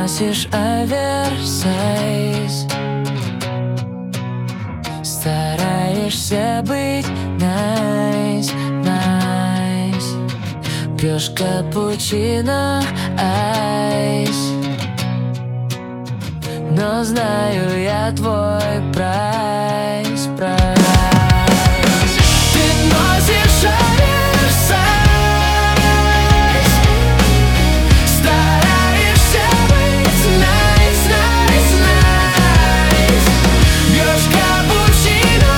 носишь оверсайз, стараешься быть nice, nice. Пьешь капучино, айс, но знаю я твой прайс, прайс. Ты носишь оверсайз, стараешься быть nice, nice, nice. Пьешь капучино,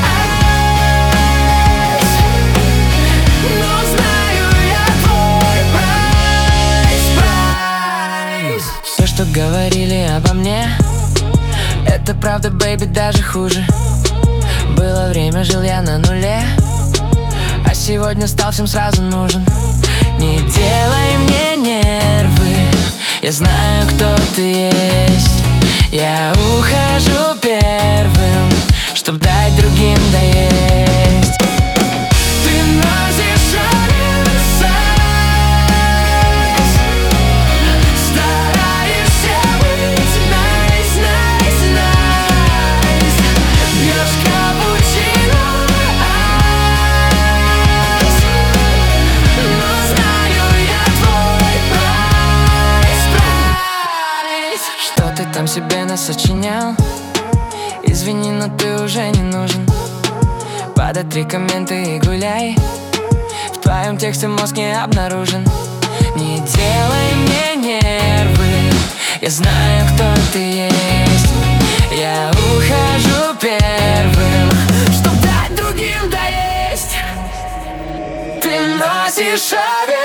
айс, но знаю я твой прайс, прайс. Все, что говорили обо мне, это правда, бэйби, даже хуже. Было время, жил я на нуле, а сегодня стал всем сразу нужен. Не делай мне нервы, я знаю, кто ты есть. Я ухожу первым, чтоб дать другим доесть. Ты носишь оверсайз, стараешься быть nice, nice, nice. Пьешь капучино, айс, но знаю я твой прайс, прайс. Что ты там себе насочинял? Извини, но ты уже не нужен. Под 3 комменты и гуляй, в твоем тексте мозг не обнаружен. Не делай мне нервы, я знаю, кто ты есть. Я ухожу первым, чтоб дать другим доесть. Ты носишь